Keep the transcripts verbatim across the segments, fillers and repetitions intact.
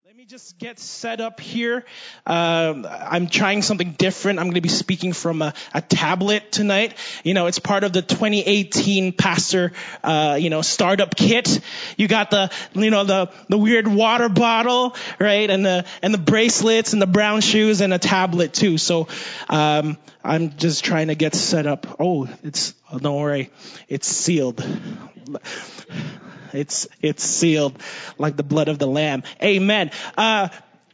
Let me just get set up here. Um, I'm trying something different. I'm going to be speaking from a, a tablet tonight. You know, it's part of the twenty eighteen Pastor, uh, you know, startup kit. You got the, you know, the, the weird water bottle, right? And the, and the bracelets and the brown shoes and a tablet too. So, um, I'm just trying to get set up. Oh, it's, oh, don't worry. It's sealed. It's, it's sealed like the blood of the lamb. Amen. Uh,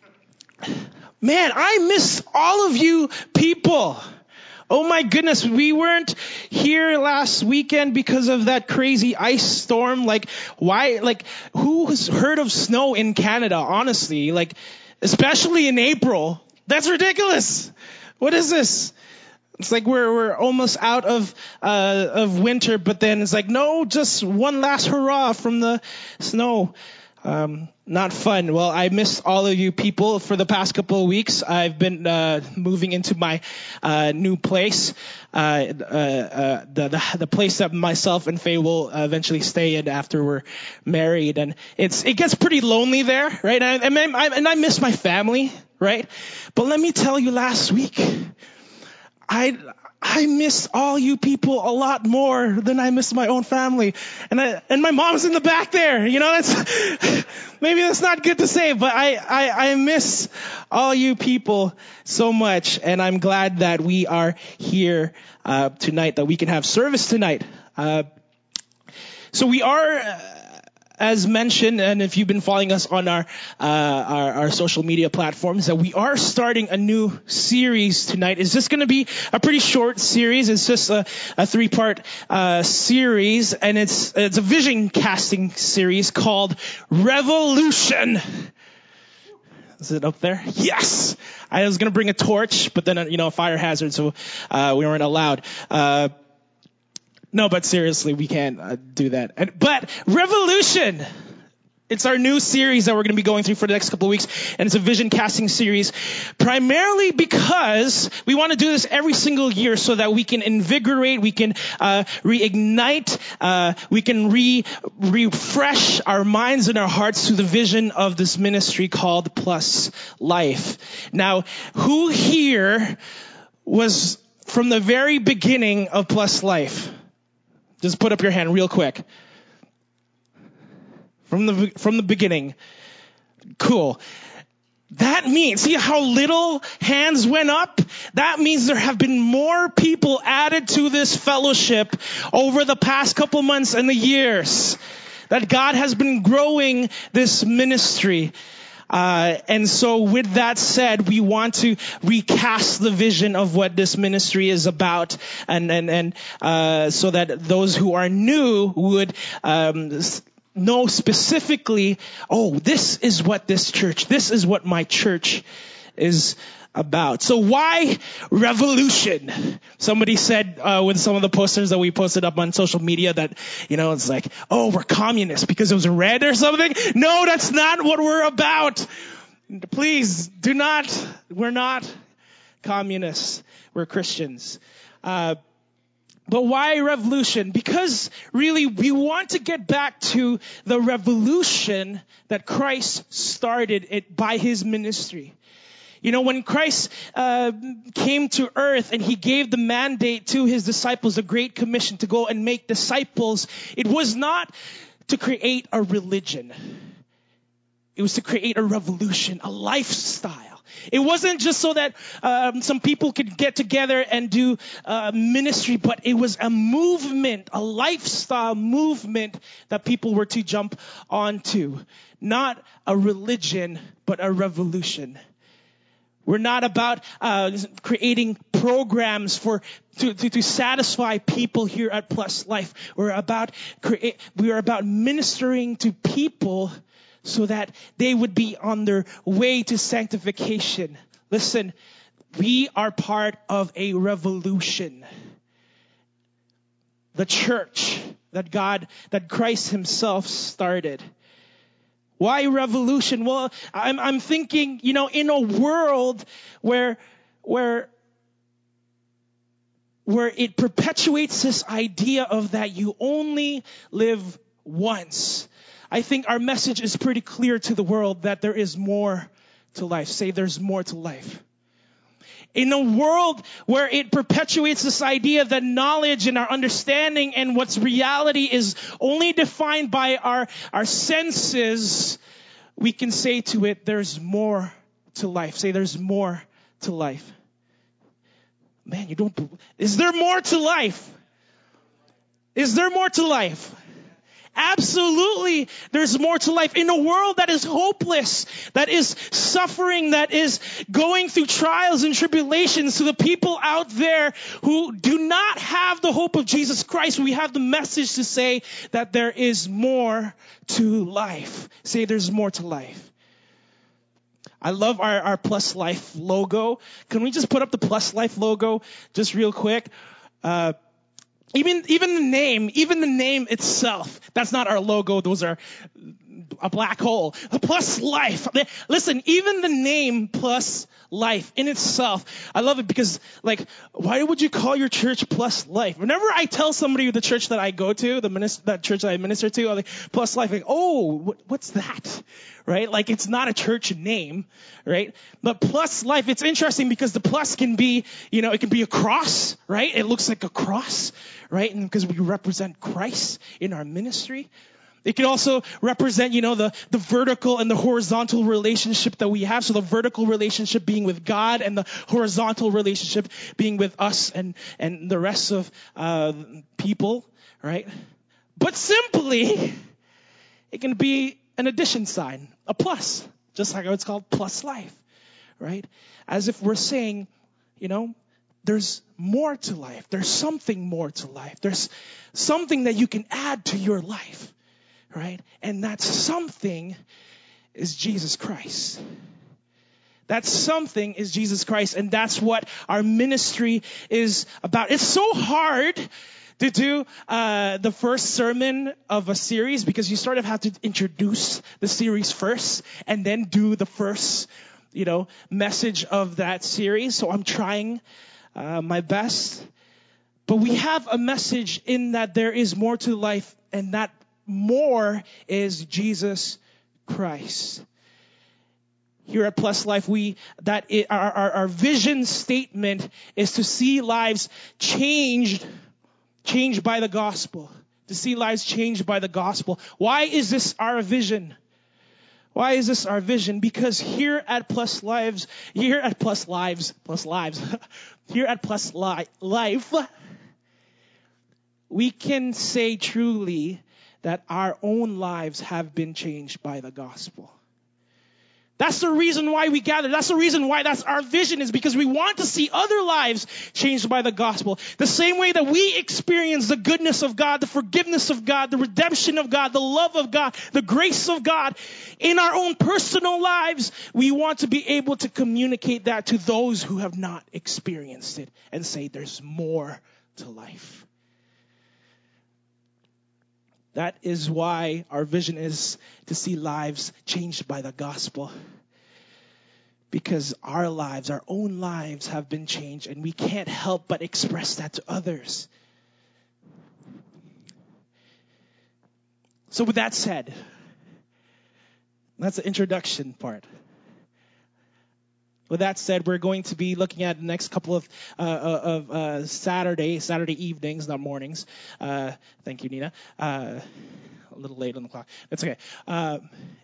man, I miss all of you people. Oh my goodness, we weren't here last weekend because of that crazy ice storm. Like, why, like, who's heard of snow in Canada, honestly? Like, especially in April. That's ridiculous. What is this? It's like we're we're almost out of uh of winter, but then it's like, no, just one last hurrah from the snow. Um, not fun. Well, I miss all of you people for the past couple of weeks. I've been uh moving into my uh new place, uh, uh, uh the, the the place that myself and Faye will eventually stay in after we're married, and it's it gets pretty lonely there, right? And I, and I, and I miss my family, right? But let me tell you, last week, I I miss all you people a lot more than I miss my own family. And I, and my mom's in the back there. You know, that's, maybe that's not good to say, but I, I, I miss all you people so much. And I'm glad that we are here, uh, tonight, that we can have service tonight. Uh, so we are, uh, as mentioned, and if you've been following us on our, uh, our, our social media platforms, that we are starting a new series tonight. It's just going to be a pretty short series. It's just a, a three-part uh, series, and it's it's a vision casting series called Revolution. Is it up there? Yes! I was going to bring a torch, but then, you know, a fire hazard, so uh, we weren't allowed. Uh, No, but seriously, we can't uh, do that. And, but Revolution, it's our new series that we're going to be going through for the next couple of weeks, and it's a vision casting series, primarily because we want to do this every single year so that we can invigorate, we can uh, reignite, uh, we can re refresh our minds and our hearts to the vision of this ministry called Plus Life. Now, who here was from the very beginning of Plus Life? Just put up your hand real quick. From the from the beginning. Cool. That means, see how little hands went up? That means there have been more people added to this fellowship over the past couple months and the years. That God has been growing this ministry. Uh, and so with that said, we want to recast the vision of what this ministry is about, and, and, and, uh, so that those who are new would, um, know specifically, oh, this is what this church, this is what my church is about. So why revolution? Somebody said uh with some of the posters that we posted up on social media that, you know, it's like, oh, we're communists because it was red or something. No, that's not what we're about. Please do not, we're not communists. We're Christians. Uh But why revolution? Because really we want to get back to the revolution that Christ started it by his ministry. You know, when Christ uh, came to earth and he gave the mandate to his disciples, the Great Commission, to go and make disciples, it was not to create a religion. It was to create a revolution, a lifestyle. It wasn't just so that um, some people could get together and do uh, ministry, but it was a movement, a lifestyle movement that people were to jump onto. Not a religion, but a revolution. We're not about uh creating programs for to, to to satisfy people here at Plus Life. We're about create we are about ministering to people so that they would be on their way to sanctification. Listen, we are part of a revolution. The church that God that Christ himself started. Why revolution? Well, I'm, I'm thinking, you know, in a world where, where, where it perpetuates this idea of that you only live once. I think our message is pretty clear to the world that there is more to life. Say there's more to life. In a world where it perpetuates this idea that knowledge and our understanding and what's reality is only defined by our, our senses, we can say to it, there's more to life. Say there's more to life. Man, you don't, is there more to life? Is there more to life? Absolutely, there's more to life. In a world that is hopeless, that is suffering, that is going through trials and tribulations, to the people out there who do not have the hope of Jesus Christ, we have the message to say that there is more to life. Say there's more to life. I love our, our Plus Life logo. Can we just put up the Plus Life logo just real quick? Uh, Even, even the name, even the name itself, that's not our logo. Those are a black hole. Plus Life. Listen, even the name Plus Life in itself, I love it because, like, why would you call your church Plus Life? Whenever I tell somebody the church that I go to, the minister, that church that I minister to, I'm like, Plus Life, like, oh, what, what's that? Right? Like, it's not a church name, right? But Plus Life, it's interesting because the plus can be, you know, it can be a cross, right? It looks like a cross, right? And because we represent Christ in our ministry. It can also represent, you know, the, the vertical and the horizontal relationship that we have. So the vertical relationship being with God and the horizontal relationship being with us and, and the rest of uh, people, right? But simply, it can be an addition sign, a plus, just like how it's called Plus Life, right? As if we're saying, you know, there's more to life. There's something more to life. There's something that you can add to your life. Right? And that something is Jesus Christ. That something is Jesus Christ. And that's what our ministry is about. It's so hard to do uh, the first sermon of a series because you sort of have to introduce the series first and then do the first, you know, message of that series. So I'm trying uh, my best. But we have a message in that there is more to life, and that more is Jesus Christ. Here at Plus Life, we that it, our, our our vision statement is to see lives changed, changed by the gospel. To see lives changed by the gospel. Why is this our vision? Why is this our vision? Because here at Plus Lives, here at Plus Lives, Plus Lives, here at Plus Li- Life, we can say truly that our own lives have been changed by the gospel. That's the reason why we gather. That's the reason why that's our vision, is because we want to see other lives changed by the gospel. The same way that we experience the goodness of God, the forgiveness of God, the redemption of God, the love of God, the grace of God in our own personal lives, we want to be able to communicate that to those who have not experienced it and say there's more to life. That is why our vision is to see lives changed by the gospel. Because our lives, our own lives have been changed, and we can't help but express that to others. So with that said, that's the introduction part. With that said, we're going to be looking at the next couple of uh, of uh, Saturday, Saturday evenings, not mornings. Uh, thank you, Nina. Uh, a little late on the clock. That's okay. Uh,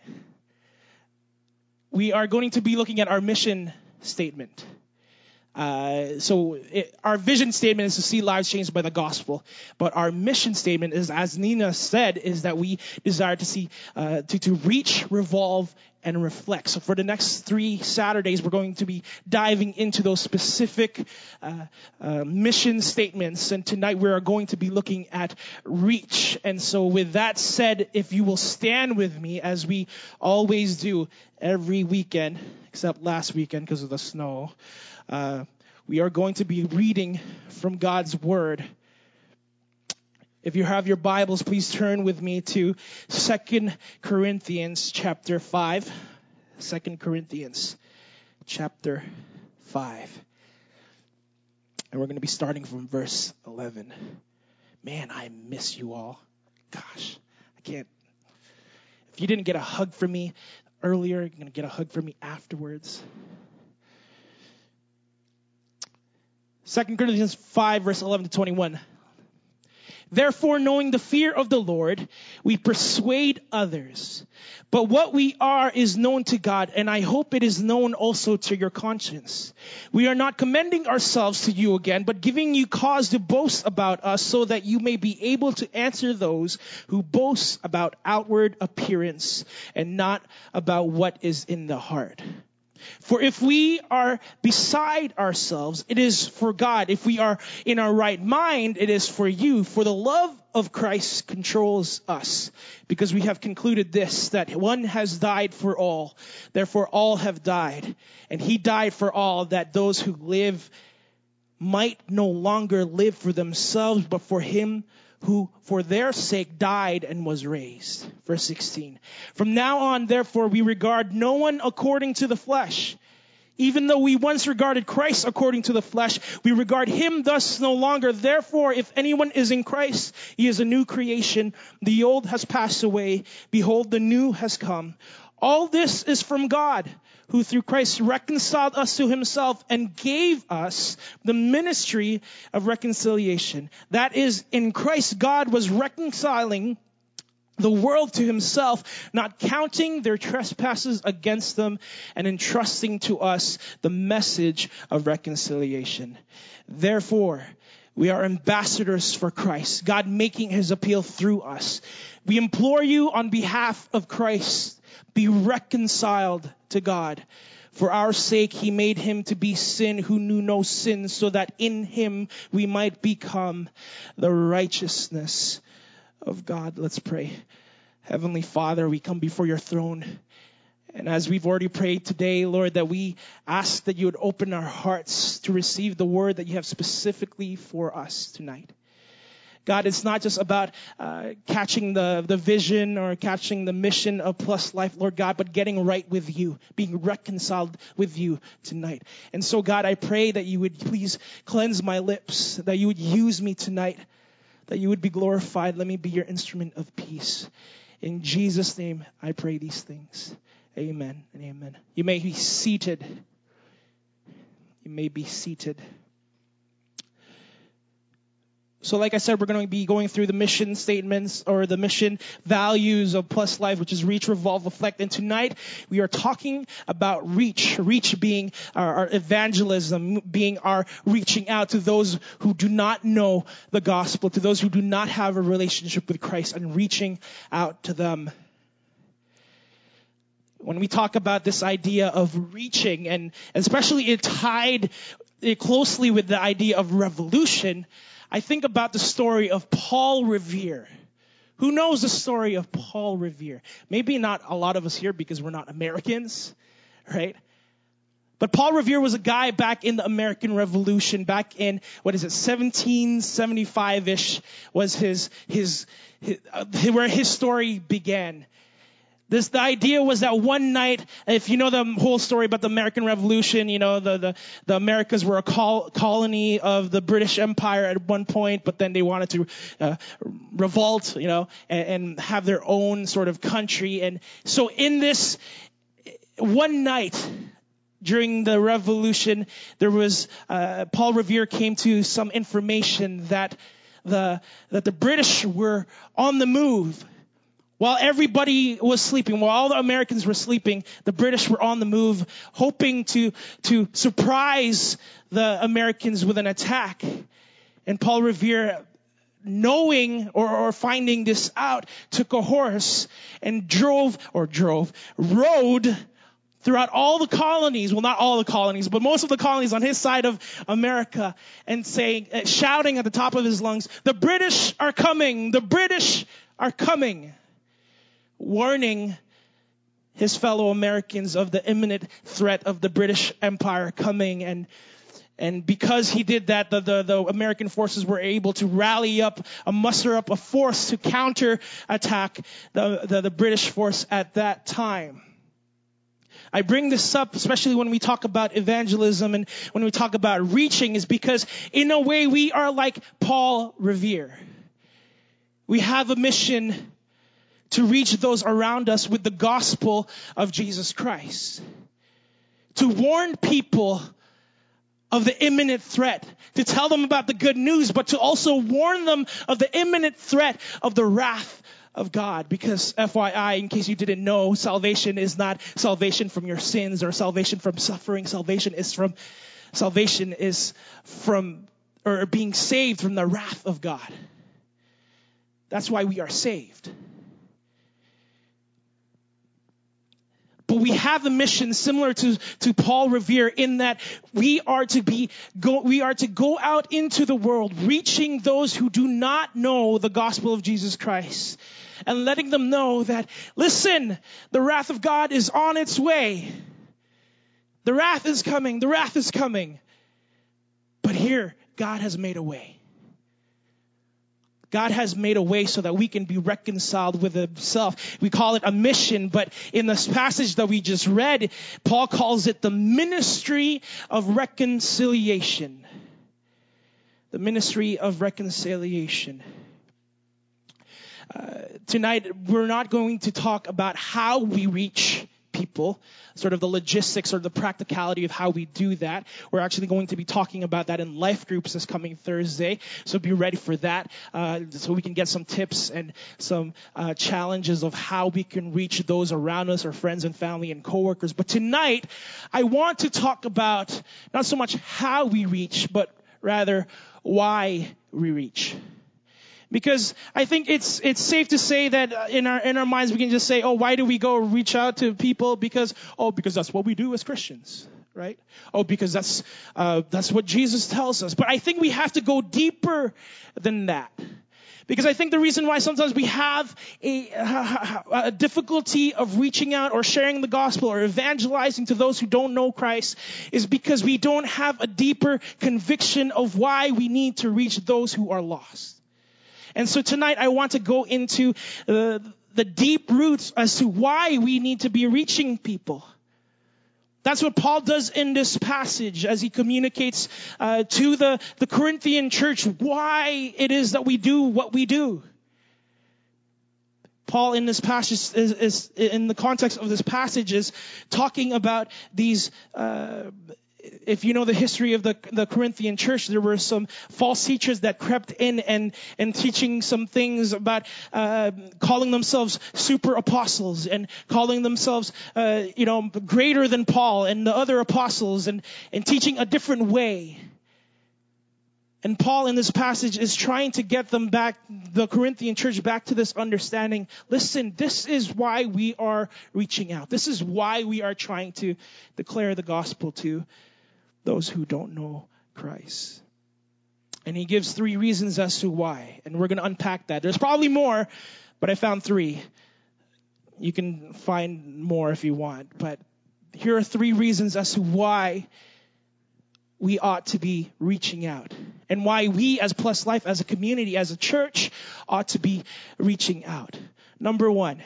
we are going to be looking at our mission statement. Uh, so it, our vision statement is to see lives changed by the gospel, but our mission statement is, as Nina said, is that we desire to see uh, to to reach, revolve, and reflect. So for the next three Saturdays, we're going to be diving into those specific uh, uh, mission statements, and tonight we are going to be looking at reach. And so with that said, if you will stand with me, as we always do every weekend, except last weekend because of the snow. Uh, we are going to be reading from God's Word. If you have your Bibles, please turn with me to Second Corinthians chapter five. Second Corinthians chapter five. And we're going to be starting from verse eleven. Man, I miss you all. Gosh, I can't. If you didn't get a hug from me earlier, you're going to get a hug from me afterwards. Second Corinthians five, verse eleven to twenty-one. Therefore, knowing the fear of the Lord, we persuade others. But what we are is known to God, and I hope it is known also to your conscience. We are not commending ourselves to you again, but giving you cause to boast about us, so that you may be able to answer those who boast about outward appearance and not about what is in the heart. For if we are beside ourselves, it is for God. If we are in our right mind, it is for you. For the love of Christ controls us, because we have concluded this, that one has died for all. Therefore, all have died. And he died for all, that those who live might no longer live for themselves, but for him who for their sake died and was raised. Verse sixteen. From now on, therefore, we regard no one according to the flesh. Even though we once regarded Christ according to the flesh, we regard him thus no longer. Therefore, if anyone is in Christ, he is a new creation. The old has passed away. Behold, the new has come. All this is from God, who through Christ reconciled us to himself and gave us the ministry of reconciliation. That is, in Christ, God was reconciling the world to himself, not counting their trespasses against them, and entrusting to us the message of reconciliation. Therefore, we are ambassadors for Christ, God making his appeal through us. We implore you on behalf of Christ, be reconciled to God. For our sake, he made him to be sin who knew no sin, so that in him we might become the righteousness of God. Let's pray. Heavenly Father, we come before your throne. And as we've already prayed today, Lord, that we ask that you would open our hearts to receive the word that you have specifically for us tonight. God, it's not just about uh, catching the, the vision or catching the mission of Plus Life, Lord God, but getting right with you, being reconciled with you tonight. And so, God, I pray that you would please cleanse my lips, that you would use me tonight, that you would be glorified. Let me be your instrument of peace. In Jesus' name, I pray these things. Amen and amen. You may be seated. You may be seated. So like I said, we're going to be going through the mission statements or the mission values of Plus Life, which is reach, revolve, reflect. And tonight we are talking about reach. Reach being our, our evangelism, being our reaching out to those who do not know the gospel, to those who do not have a relationship with Christ, and reaching out to them. When we talk about this idea of reaching, and especially it tied closely with the idea of revolution, I think about the story of Paul Revere. Who knows the story of Paul Revere? Maybe not a lot of us here because we're not Americans, right? But Paul Revere was a guy back in the American Revolution, back in, what is it, seventeen seventy-five-ish was his, his, his uh, where his story began. This, the idea was that one night, if you know the whole story about the American Revolution, you know, the, the, the Americas were a col- colony of the British Empire at one point, but then they wanted to uh, revolt, you know, and, and have their own sort of country. And so in this one night during the revolution, there was, uh, Paul Revere came to some information that the, that the British were on the move. While everybody was sleeping, while all the Americans were sleeping, the British were on the move, hoping to, to surprise the Americans with an attack. And Paul Revere, knowing or, or finding this out, took a horse and drove, or drove, rode throughout all the colonies, well, not all the colonies, but most of the colonies on his side of America, and saying, uh, shouting at the top of his lungs, "The British are coming! The British are coming!" Warning his fellow Americans of the imminent threat of the British Empire coming. And and because he did that, the, the, the American forces were able to rally up, uh, muster up a force to counterattack the, the, the British force at that time. I bring this up, especially when we talk about evangelism and when we talk about reaching, is because in a way we are like Paul Revere. We have a mission to reach those around us with the gospel of Jesus Christ. To warn people of the imminent threat, to tell them about the good news, but to also warn them of the imminent threat of the wrath of God. Because F Y I, in case you didn't know, salvation is not salvation from your sins or salvation from suffering. Salvation is from, salvation is from, or being saved from the wrath of God. That's why we are saved. But we have a mission similar to, to Paul Revere in that we are to be, go, we are to go out into the world, reaching those who do not know the gospel of Jesus Christ and letting them know that, listen, the wrath of God is on its way. The wrath is coming. The wrath is coming. But here, God has made a way. God has made a way so that we can be reconciled with himself. We call it a mission, but in this passage that we just read, Paul calls it the ministry of reconciliation. The ministry of reconciliation. Uh, tonight, we're not going to talk about how we reach people, sort of the logistics or the practicality of how we do that. We're actually going to be talking about that in life groups this coming Thursday, so be ready for that, uh, so we can get some tips and some uh, challenges of how we can reach those around us, our friends and family and coworkers. But tonight, I want to talk about not so much how we reach, but rather why we reach. Because I think it's it's safe to say that in our in our minds we can just say, oh, why do we go reach out to people? Because oh, because that's what we do as Christians, right? Oh, because that's uh, that's what Jesus tells us. But I think we have to go deeper than that. Because I think the reason why sometimes we have a, a, a difficulty of reaching out or sharing the gospel or evangelizing to those who don't know Christ is because we don't have a deeper conviction of why we need to reach those who are lost. And so tonight I want to go into uh, the deep roots as to why we need to be reaching people. That's what Paul does in this passage as he communicates uh, to the, the Corinthian church why it is that we do what we do. Paul in this passage is, is in the context of this passage is talking about these uh if you know the history of the, the Corinthian church, there were some false teachers that crept in and, and teaching some things about uh, calling themselves super apostles and calling themselves, uh, you know, greater than Paul and the other apostles and, and teaching a different way. And Paul in this passage is trying to get them back, the Corinthian church, back to this understanding. Listen, this is why we are reaching out. This is why we are trying to declare the gospel to those who don't know Christ. And he gives three reasons as to why. And we're going to unpack that. There's probably more, but I found three. You can find more if you want. But here are three reasons as to why we ought to be reaching out. And why we as Plus Life, as a community, as a church, ought to be reaching out. Number one,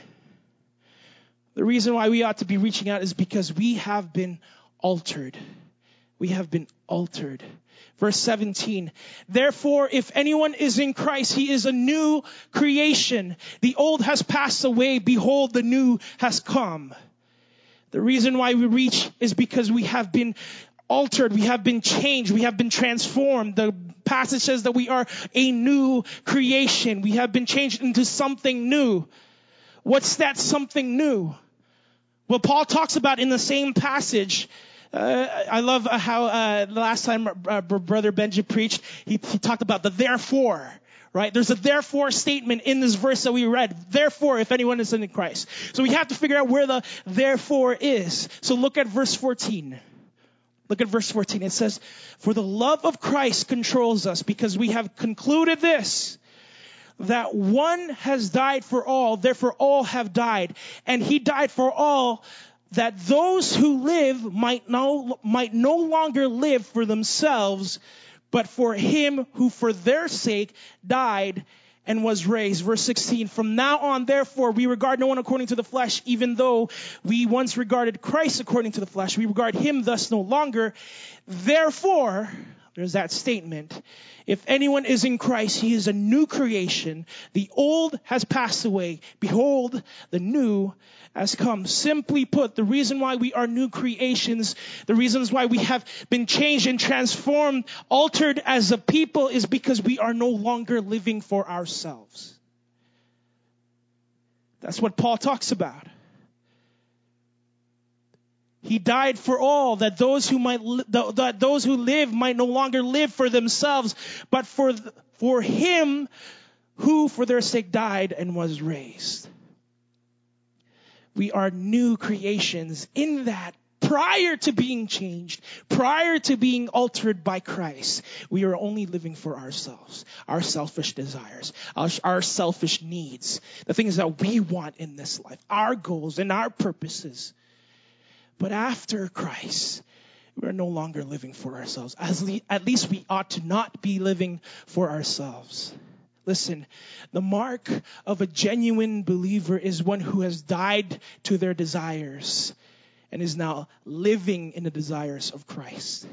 the reason why we ought to be reaching out is because we have been altered. We have been altered. Verse seventeen, therefore, if anyone is in Christ, he is a new creation. The old has passed away. Behold, the new has come. The reason why we reach is because we have been altered. We have been changed. We have been transformed. The passage says that we are a new creation. We have been changed into something new. What's that something new? Well, Paul talks about in the same passage. Uh, I love how uh, the last time uh, Brother Benji preached, he, he talked about the therefore, right? There's a therefore statement in this verse that we read. Therefore, if anyone is in Christ. So we have to figure out where the therefore is. So look at verse fourteen. Look at verse fourteen. It says, for the love of Christ controls us because we have concluded this, that one has died for all, therefore all have died. And he died for all, that those who live might no, might no longer live for themselves, but for him who for their sake died and was raised. Verse sixteen, from now on, therefore, we regard no one according to the flesh, even though we once regarded Christ according to the flesh. We regard him thus no longer. Therefore, there's that statement. If anyone is in Christ, he is a new creation. The old has passed away. Behold, the new has come. Simply put, the reason why we are new creations, the reasons why we have been changed and transformed, altered as a people is because we are no longer living for ourselves. That's what Paul talks about. He died for all, that those who might, li- that those who live might no longer live for themselves, but for, th- for him who for their sake died and was raised. We are new creations in that prior to being changed, prior to being altered by Christ, we are only living for ourselves, our selfish desires, our, our selfish needs, the things that we want in this life, our goals and our purposes. But after Christ, we are no longer living for ourselves. As le- at least we ought to not be living for ourselves. Listen, the mark of a genuine believer is one who has died to their desires and is now living in the desires of Christ.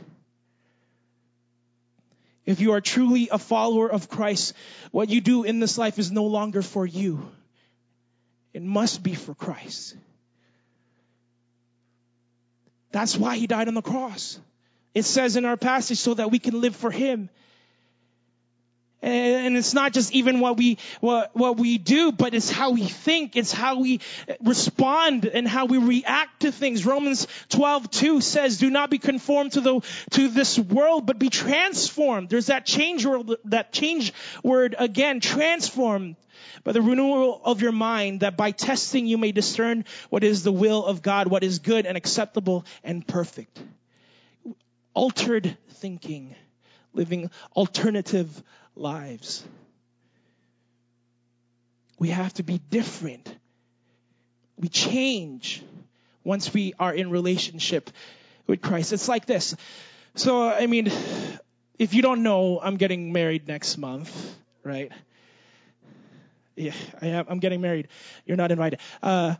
If you are truly a follower of Christ, what you do in this life is no longer for you. It must be for Christ. That's why he died on the cross. It says in our passage so that we can live for him. And it's not just even what we what what we do, but it's how we think, it's how we respond and how we react to things. Romans twelve two says, "Do not be conformed to the to this world, but be transformed." There's that change word, that change word again, transformed by the renewal of your mind, that by testing you may discern what is the will of God, what is good and acceptable and perfect. Altered thinking, living alternative lives. We have to be different. We change once we are in relationship with Christ. It's like this. So, I mean, if you don't know, I'm getting married next month, right? Yeah, I am. I'm getting married. You're not invited. Uh,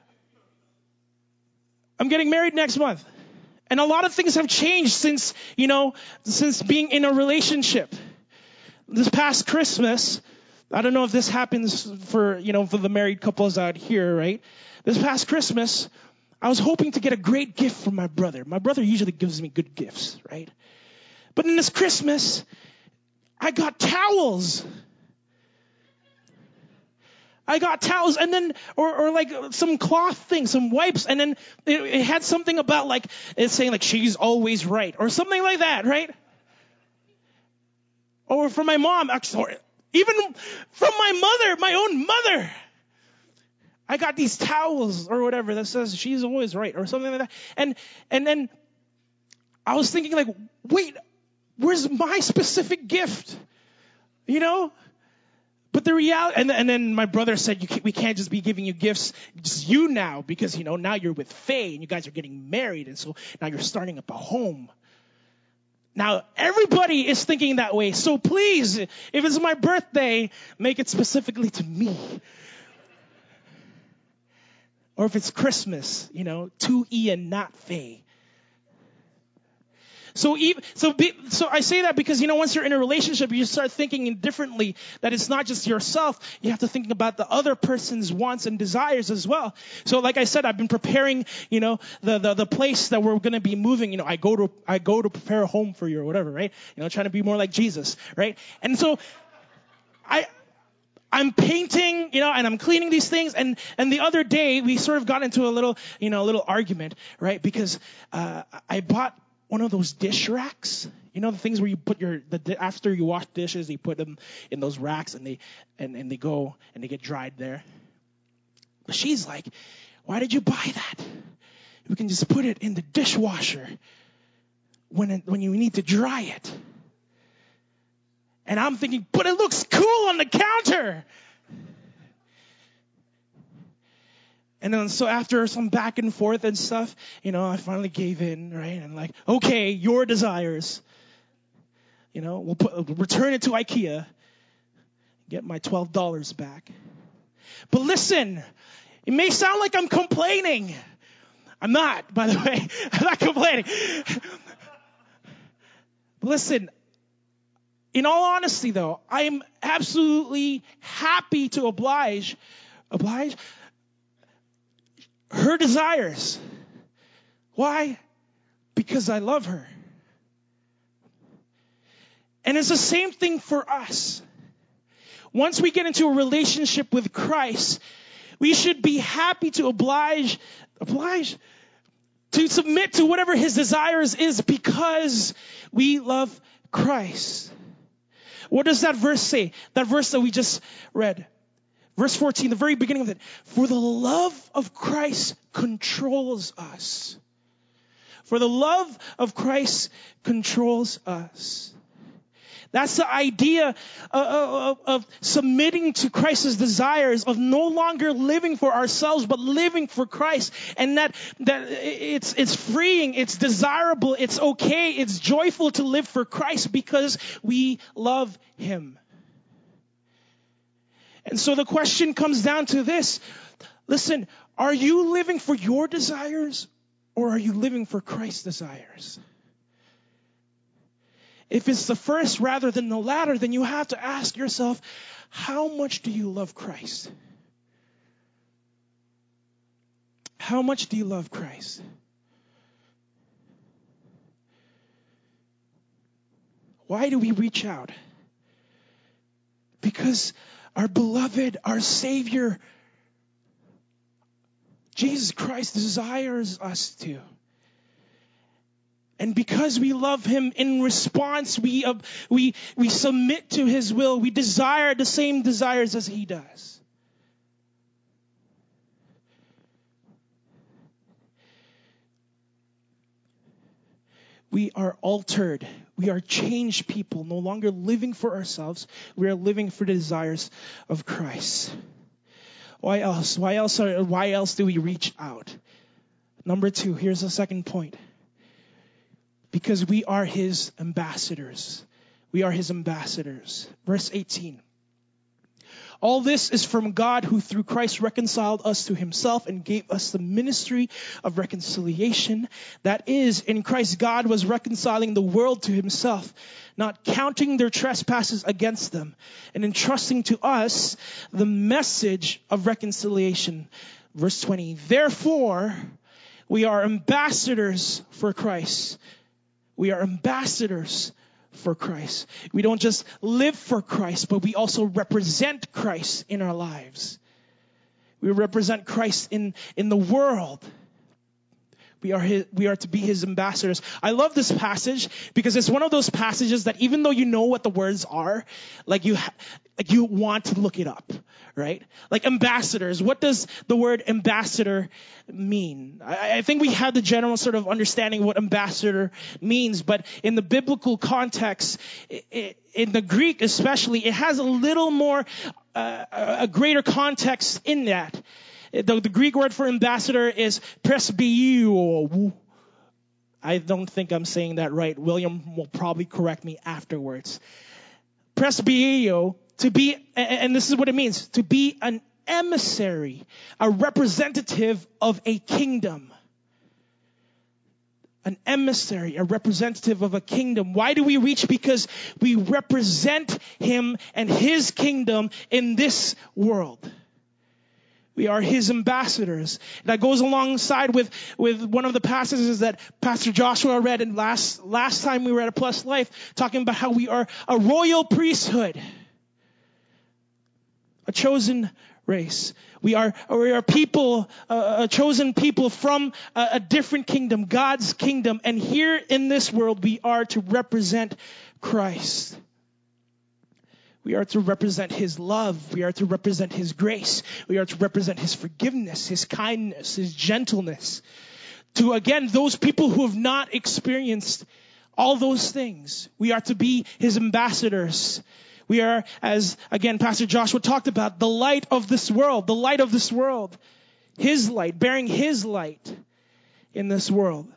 I'm getting married next month. And a lot of things have changed since, you know, since being in a relationship. This past Christmas, I don't know if this happens for, you know, for the married couples out here, right? This past Christmas, I was hoping to get a great gift from my brother. My brother usually gives me good gifts, right? But in this Christmas, I got towels. I got towels and then, or, or like some cloth thing, some wipes. And then it, it had something about like, it's saying like, she's always right or something like that, right? Or from my mom, actually, even from my mother, my own mother. I got these towels or whatever that says she's always right or something like that. And, and then I was thinking like, wait, where's my specific gift? You know? But the reality, and, and then my brother said, you can't, we can't just be giving you gifts, just you now, because, you know, now you're with Faye and you guys are getting married. And so now you're starting up a home. Now, everybody is thinking that way. So please, if it's my birthday, make it specifically to me. Or if it's Christmas, you know, to Ian, not Faye. So even, so be, so I say that because, you know, once you're in a relationship, you start thinking differently, that it's not just yourself. You have to think about the other person's wants and desires as well. So like I said, I've been preparing, you know, the, the, the place that we're going to be moving. You know, I go to, I go to prepare a home for you or whatever, right? You know, trying to be more like Jesus, right? And so I, I'm painting, you know, and I'm cleaning these things. And, and the other day we sort of got into a little, you know, a little argument, right? Because, uh, I bought one of those dish racks, you know, the things where you put your, the, after you wash dishes, you put them in those racks and they, and, and they go and they get dried there. But she's like, why did you buy that? We can just put it in the dishwasher when, it, when you need to dry it. And I'm thinking, but it looks cool on the counter. And then so after some back and forth and stuff, you know, I finally gave in, right? And like, okay, your desires. You know, we'll put, we'll return it to IKEA, get my twelve dollars back. But listen, it may sound like I'm complaining. I'm not, by the way. I'm not complaining. Listen, in all honesty though, I am absolutely happy to oblige, oblige her desires. Why? Because I love her. And it's the same thing for us. Once we get into a relationship with Christ, we should be happy to oblige, oblige, to submit to whatever his desires is because we love Christ. What does that verse say? That verse that we just read. Verse fourteen, the very beginning of it. For the love of Christ controls us. For the love of Christ controls us. That's the idea of, of, of submitting to Christ's desires, of no longer living for ourselves, but living for Christ. And that, that it's, it's freeing, it's desirable, it's okay, it's joyful to live for Christ because we love him. And so the question comes down to this. Listen, are you living for your desires or are you living for Christ's desires? If it's the first rather than the latter, then you have to ask yourself, how much do you love Christ? How much do you love Christ? Why do we reach out? Because our beloved, our Savior, Jesus Christ desires us to. And because we love him, in response, we, uh, we, we submit to his will. We desire the same desires as he does. We are altered. We are changed people, no longer living for ourselves. We are living for the desires of Christ. Why else? Why else? Are, why else do we reach out? Number two, here's the second point. Because we are his ambassadors. We are his ambassadors. Verse eighteen. All this is from God who through Christ reconciled us to himself and gave us the ministry of reconciliation. That is, in Christ God was reconciling the world to himself, not counting their trespasses against them, and entrusting to us the message of reconciliation. Verse twenty. Therefore, we are ambassadors for Christ. We are ambassadors for Christ. We don't just live for Christ, but we also represent Christ in our lives. We represent Christ in, in the world. We are his, we are to be his ambassadors. I love this passage because it's one of those passages that even though you know what the words are, like you, ha- like you want to look it up, right? Like ambassadors. What does the word ambassador mean? I, I think we have the general sort of understanding what ambassador means, but in the biblical context, it, it, in the Greek especially, it has a little more, uh, a greater context in that. The, the Greek word for ambassador is presbyo. I don't think I'm saying that right. William will probably correct me afterwards. Presbyo, to be, and this is what it means, to be an emissary, a representative of a kingdom. An emissary, a representative of a kingdom. Why do we reach? Because we represent him and his kingdom in this world. We are his ambassadors. That goes alongside with, with one of the passages that Pastor Joshua read in last, last time we were at A Plus Life, talking about how we are a royal priesthood, a chosen race. We are, we are people, uh, a chosen people from a, a different kingdom, God's kingdom. And here in this world, we are to represent Christ. We are to represent his love. We are to represent his grace. We are to represent his forgiveness, his kindness, his gentleness. To, again, those people who have not experienced all those things, we are to be his ambassadors. We are, as, again, Pastor Joshua talked about, the light of this world, the light of this world. His light, bearing his light in this world.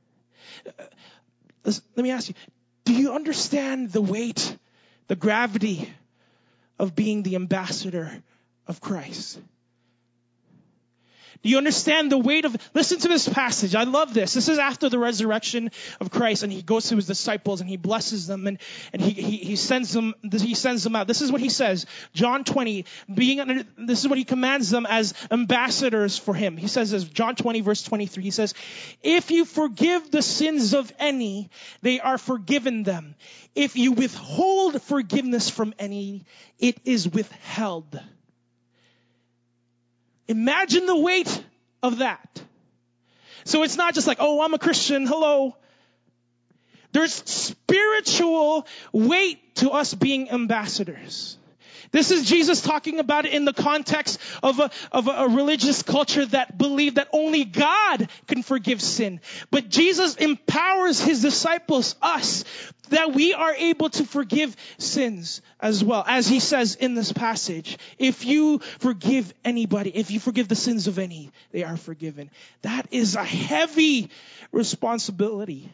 Let me ask you, do you understand the weight, the gravity of being the ambassador of Christ? Do you understand the weight of, listen to this passage. I love this. This is after the resurrection of Christ, and he goes to his disciples and he blesses them, and, and he, he, he sends them, he sends them out. This is what he says. John twenty, being under, this is what he commands them as ambassadors for him. He says this, John twenty verse twenty-three, he says, if you forgive the sins of any, they are forgiven them. If you withhold forgiveness from any, it is withheld. Imagine the weight of that. So it's not just like, oh, I'm a Christian, hello. There's spiritual weight to us being ambassadors. This is Jesus talking about it in the context of a, of a, a religious culture that believed that only God can forgive sin. But Jesus empowers his disciples, us, that we are able to forgive sins as well. As he says in this passage, if you forgive anybody, if you forgive the sins of any, they are forgiven. That is a heavy responsibility.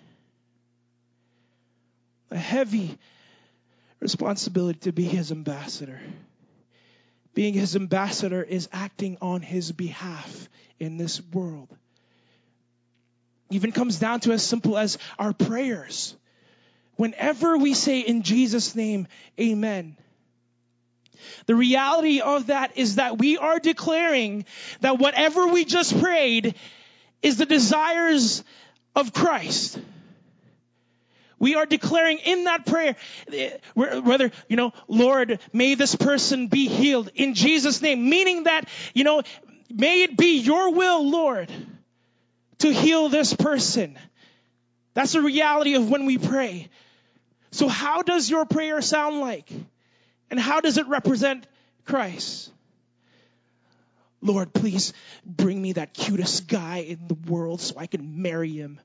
A heavy responsibility to be his ambassador. Being his ambassador is acting on his behalf in this world. Even comes down to as simple as our prayers. Whenever we say in Jesus' name, amen, the reality of that is that we are declaring that whatever we just prayed is the desires of Christ. We are declaring in that prayer, whether, you know, Lord, may this person be healed in Jesus' name. Meaning that, you know, may it be your will, Lord, to heal this person. That's the reality of when we pray. So how does your prayer sound like? And how does it represent Christ? Lord, please bring me that cutest guy in the world so I can marry him.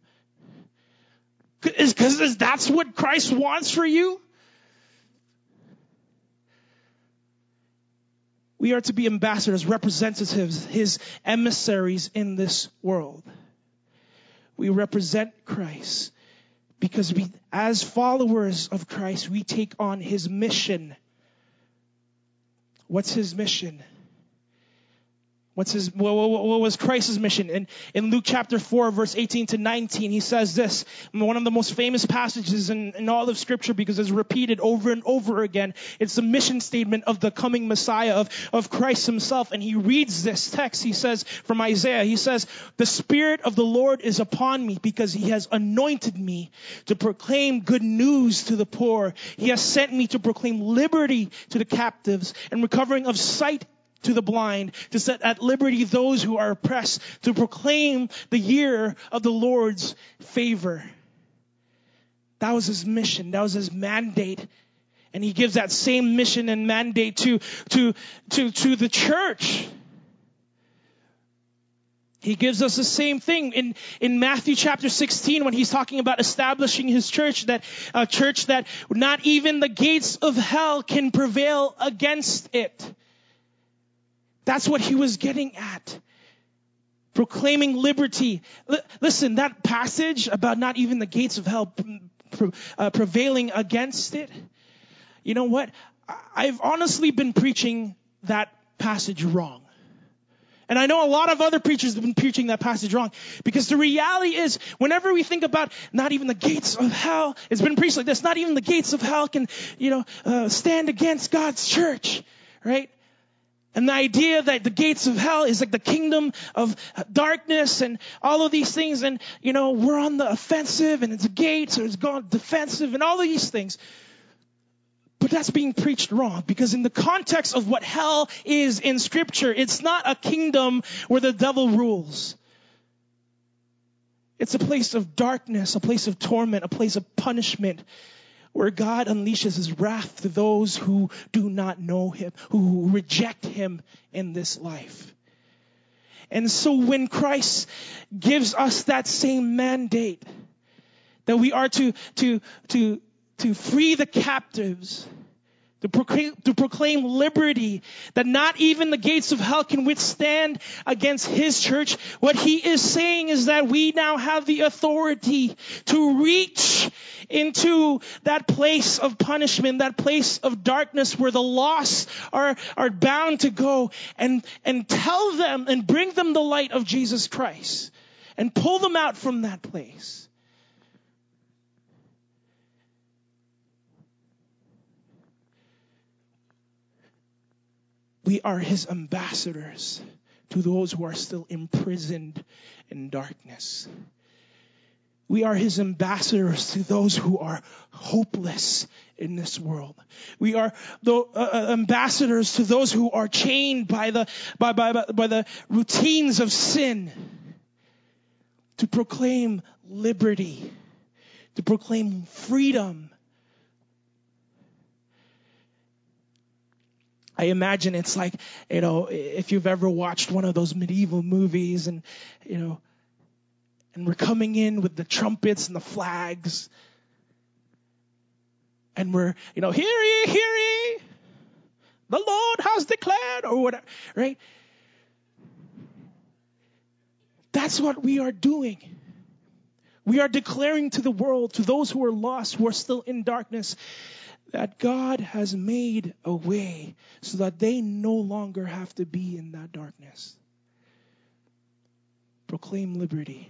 Because that's what Christ wants for you? We are to be ambassadors, representatives, his emissaries in this world. We represent Christ because we, as followers of Christ, we take on his mission. What's his mission? What's his, what, what, what was Christ's mission? In, in Luke chapter four, verse eighteen to nineteen, he says this, one of the most famous passages in, in all of Scripture because it's repeated over and over again. It's the mission statement of the coming Messiah, of, of Christ himself. And he reads this text, he says, from Isaiah, he says, the Spirit of the Lord is upon me because he has anointed me to proclaim good news to the poor. He has sent me to proclaim liberty to the captives and recovering of sight to the blind, to set at liberty those who are oppressed, to proclaim the year of the Lord's favor. That was his mission. That was his mandate. And he gives that same mission and mandate to, to, to, to the church. He gives us the same thing in, in Matthew chapter sixteen when he's talking about establishing his church, that a church that not even the gates of hell can prevail against it. That's what he was getting at. Proclaiming liberty. L- listen, that passage about not even the gates of hell pre- uh, prevailing against it. You know what? I've honestly been preaching that passage wrong. And I know a lot of other preachers have been preaching that passage wrong. Because the reality is, whenever we think about not even the gates of hell, it's been preached like this, not even the gates of hell can, you know, uh, stand against God's church. Right? And the idea that the gates of hell is like the kingdom of darkness and all of these things. And, you know, we're on the offensive and it's a gate, so it's gone defensive and all of these things. But that's being preached wrong, because in the context of what hell is in Scripture, it's not a kingdom where the devil rules. It's a place of darkness, a place of torment, a place of punishment, where God unleashes his wrath to those who do not know him, who reject him in this life. And so when Christ gives us that same mandate, that we are to, to, to, to free the captives, To proclaim, to proclaim liberty, that not even the gates of hell can withstand against his church. What he is saying is that we now have the authority to reach into that place of punishment, that place of darkness where the lost are, are bound to go, and, and tell them and bring them the light of Jesus Christ and pull them out from that place. We are his ambassadors to those who are still imprisoned in darkness. We are his ambassadors to those who are hopeless in this world. We are the uh, ambassadors to those who are chained by the by, by by the routines of sin. To proclaim liberty, to proclaim freedom. I imagine it's like, you know, if you've ever watched one of those medieval movies and, you know, and we're coming in with the trumpets and the flags. And we're, you know, hear ye, hear ye, the Lord has declared, or whatever, right? That's what we are doing. We are declaring to the world, to those who are lost, who are still in darkness, that God has made a way so that they no longer have to be in that darkness. Proclaim liberty.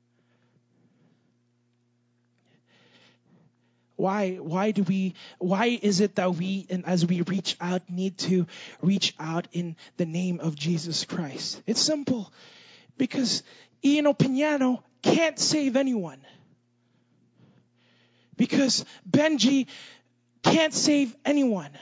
Why, why do we, why is it that we, and as we reach out, need to reach out in the name of Jesus Christ? It's simple. Because Ian Opiñano can't save anyone. Because Benji can't save anyone.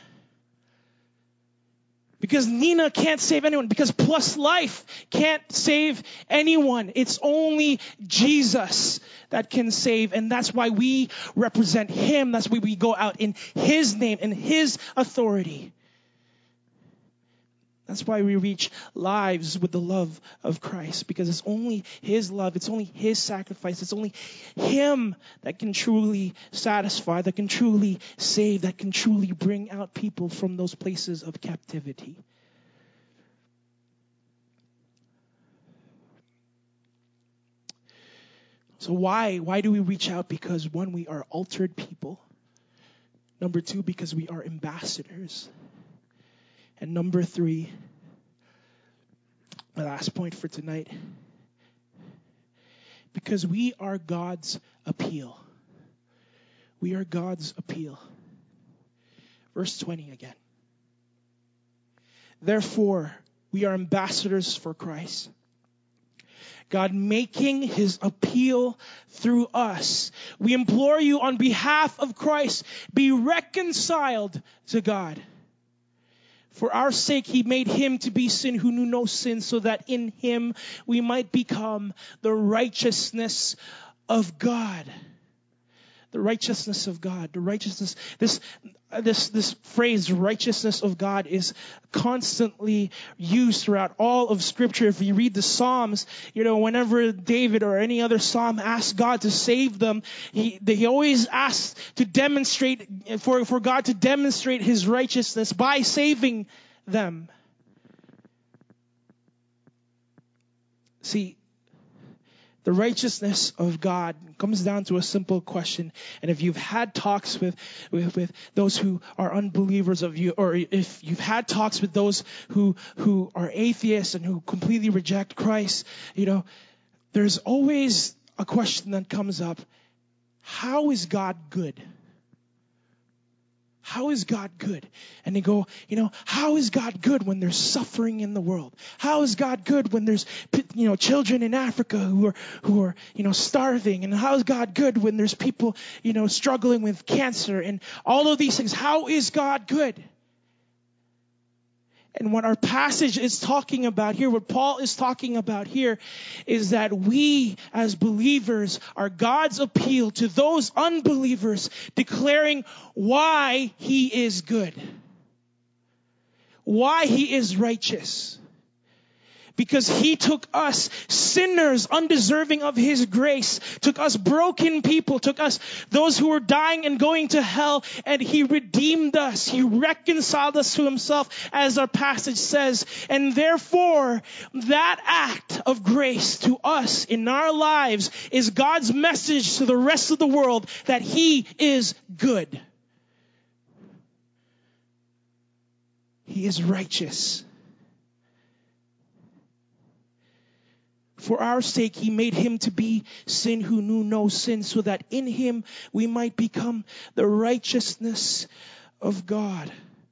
Because Nina can't save anyone. Because Plus Life can't save anyone. It's only Jesus that can save. And that's why we represent him. That's why we go out in his name, in his authority. That's why we reach lives with the love of Christ. Because it's only his love. It's only his sacrifice. It's only him that can truly satisfy, that can truly save, that can truly bring out people from those places of captivity. So why? Why do we reach out? Because one, we are altered people. Number two, because we are ambassadors. And number three, my last point for tonight, because we are God's appeal. We are God's appeal. Verse twenty again. Therefore, we are ambassadors for Christ, God making his appeal through us. We implore you on behalf of Christ, be reconciled to God. For our sake, he made him to be sin who knew no sin, so that in him we might become the righteousness of God. The righteousness of God. The righteousness. This, this, this phrase, righteousness of God, is constantly used throughout all of Scripture. If you read the Psalms, you know, whenever David or any other Psalm asks God to save them, he, he always asks to demonstrate, for, for God to demonstrate his righteousness by saving them. See, the righteousness of God comes down to a simple question. And if you've had talks with, with, with those who are unbelievers of you, or if you've had talks with those who, who are atheists and who completely reject Christ, you know, there's always a question that comes up. How is God good? How is God good? And they go, you know, how is God good when there's suffering in the world? How is God good when there's, you know, children in Africa who are, who are, you know, starving? And how is God good when there's people, you know, struggling with cancer and all of these things? How is God good? And what our passage is talking about here, what Paul is talking about here, is that we as believers are God's appeal to those unbelievers, declaring why he is good, why he is righteous. Because he took us, sinners, undeserving of his grace, took us broken people, took us, those who were dying and going to hell, and he redeemed us. He reconciled us to himself, as our passage says. And therefore, that act of grace to us in our lives is God's message to the rest of the world that he is good. He is righteous. For our sake, he made him to be sin who knew no sin, so that in him we might become the righteousness of God.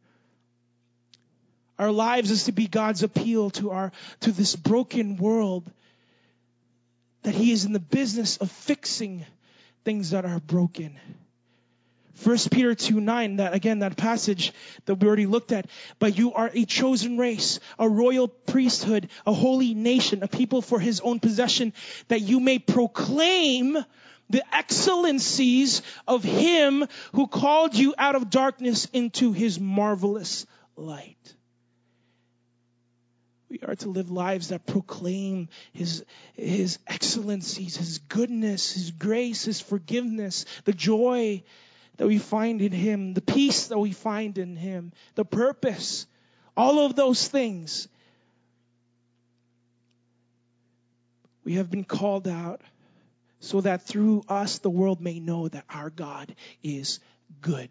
Our lives is to be God's appeal to our, to this broken world, that he is in the business of fixing things that are broken. First Peter two nine, that again, that passage that we already looked at. But you are a chosen race, a royal priesthood, a holy nation, a people for his own possession, that you may proclaim the excellencies of him who called you out of darkness into his marvelous light. We are to live lives that proclaim his, his excellencies, his goodness, his grace, his forgiveness, the joy that we find in him, the peace that we find in him, the purpose, all of those things. We have been called out so that through us the world may know that our God is good.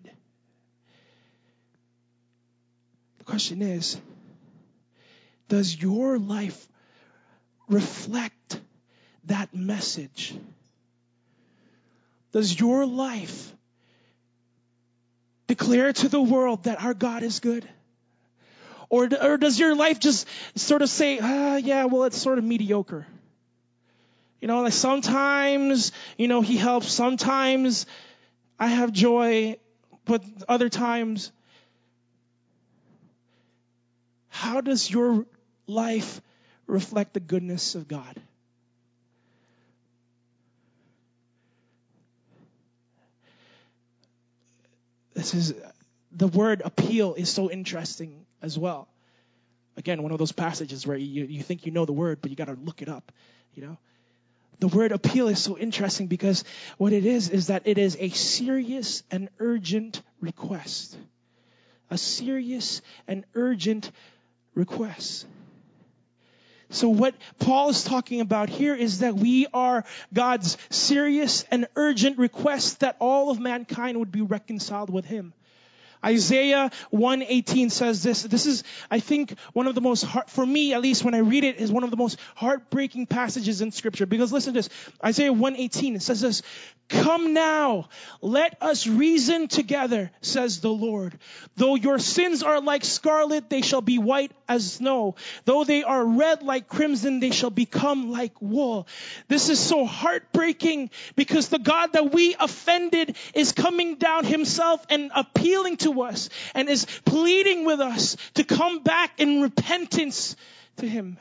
The question is, does your life reflect that message? Does your life declare to the world that our God is good? Or, or does your life just sort of say, ah, yeah, well, it's sort of mediocre. You know, like sometimes, you know, he helps. Sometimes I have joy, but other times, how does your life reflect the goodness of God? This is, the word appeal is so interesting as well. Again, one of those passages where you, you think you know the word, but you got to look it up, you know. The word appeal is so interesting because what it is, is that it is a serious and urgent request. A serious and urgent request. So what Paul is talking about here is that we are God's serious and urgent request that all of mankind would be reconciled with him. Isaiah one eighteen says this. This is, I think, one of the most, heart, for me at least when I read it, is one of the most heartbreaking passages in Scripture. Because listen to this. Isaiah one eighteen, it says this. Come now, let us reason together, says the Lord. Though your sins are like scarlet, they shall be white as snow. Though they are red like crimson, they shall become like wool. This is so heartbreaking because the God that we offended is coming down himself and appealing to us and is pleading with us to come back in repentance to him.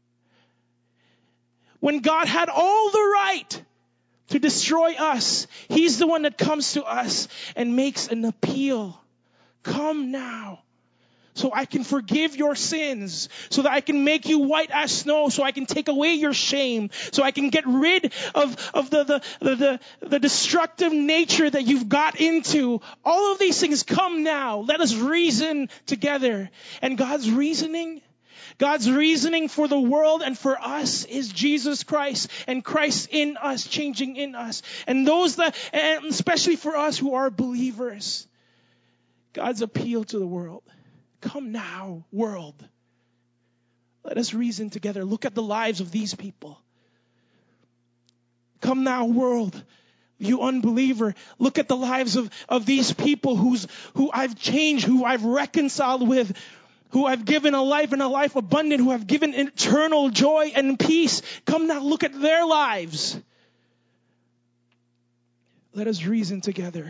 When God had all the right to destroy us, he's the one that comes to us and makes an appeal. Come now, so I can forgive your sins, so that I can make you white as snow, so I can take away your shame, so I can get rid of, of the, the, the, the, the destructive nature that you've got into. All of these things come now. Let us reason together. And God's reasoning, God's reasoning for the world and for us is Jesus Christ, and Christ in us, changing in us. And those that, and especially for us who are believers, God's appeal to the world. Come now, world. Let us reason together. Look at the lives of these people. Come now, world. You unbeliever, look at the lives of, of these people who's, who I've changed, who I've reconciled with, who I've given a life and a life abundant, who have given eternal joy and peace. Come now, look at their lives. Let us reason together.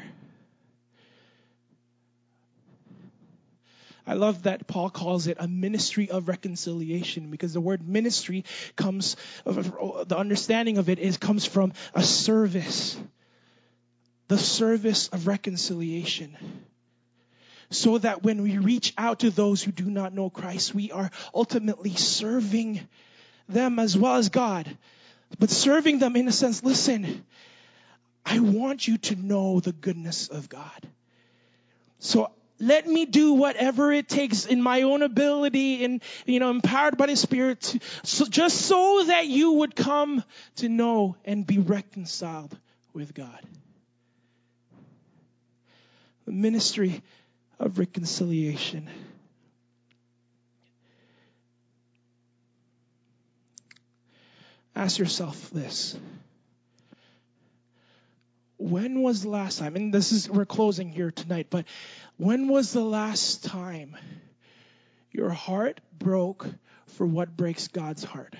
I love that Paul calls it a ministry of reconciliation, because the word ministry comes, the understanding of it is comes from a service. The service of reconciliation. So that when we reach out to those who do not know Christ, we are ultimately serving them as well as God, but serving them in a sense. Listen, I want you to know the goodness of God. So let me do whatever it takes in my own ability and, you know, empowered by the Spirit to, so just so that you would come to know and be reconciled with God. The ministry of reconciliation. Ask yourself this. When was the last time, and this is, we're closing here tonight, but when was the last time your heart broke for what breaks God's heart?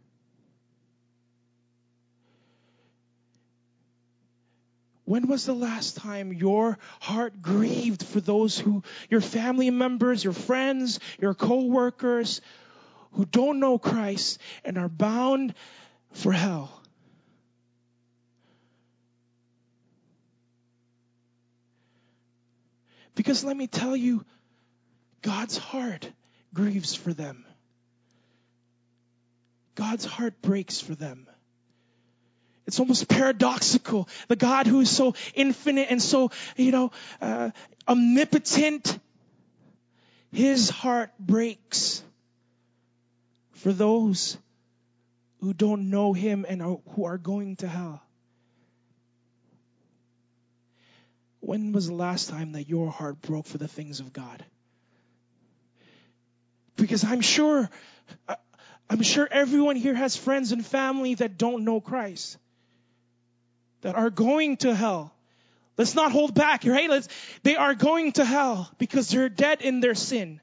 When was the last time your heart grieved for those who, your family members, your friends, your co-workers who don't know Christ and are bound for hell? Because let me tell you, God's heart grieves for them. God's heart breaks for them. It's almost paradoxical. The God who is so infinite and so, you know, uh, omnipotent, his heart breaks for those who don't know him and are, who are going to hell. When was the last time that your heart broke for the things of God? Because I'm sure, I'm sure everyone here has friends and family that don't know Christ, that are going to hell. Let's not hold back, right? Let's, they are going to hell because they're dead in their sin.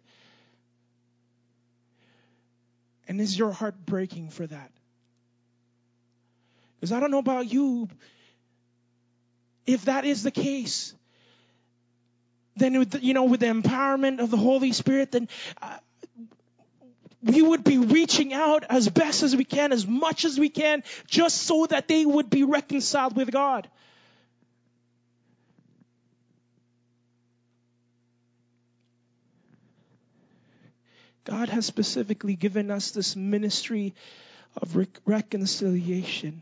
And is your heart breaking for that? Because I don't know about you, if that is the case, then with the, you know, with the empowerment of the Holy Spirit, then uh, we would be reaching out as best as we can, as much as we can, just so that they would be reconciled with God. God has specifically given us this ministry of rec- reconciliation.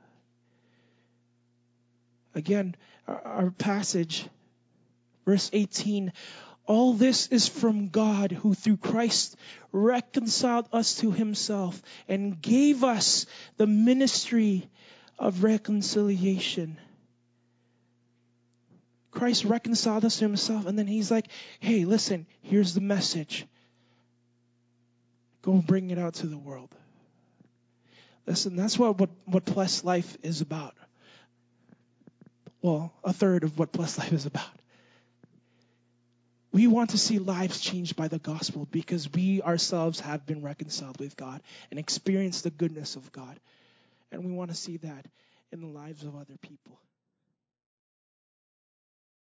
Again, our, our passage, verse eighteen, all this is from God who through Christ reconciled us to himself and gave us the ministry of reconciliation. Christ reconciled us to himself, and then he's like, hey, listen, here's the message. Go and bring it out to the world. Listen, that's what, what, what Blessed Life is about. Well, a third of what Blessed Life is about. We want to see lives changed by the gospel because we ourselves have been reconciled with God and experienced the goodness of God. And we want to see that in the lives of other people.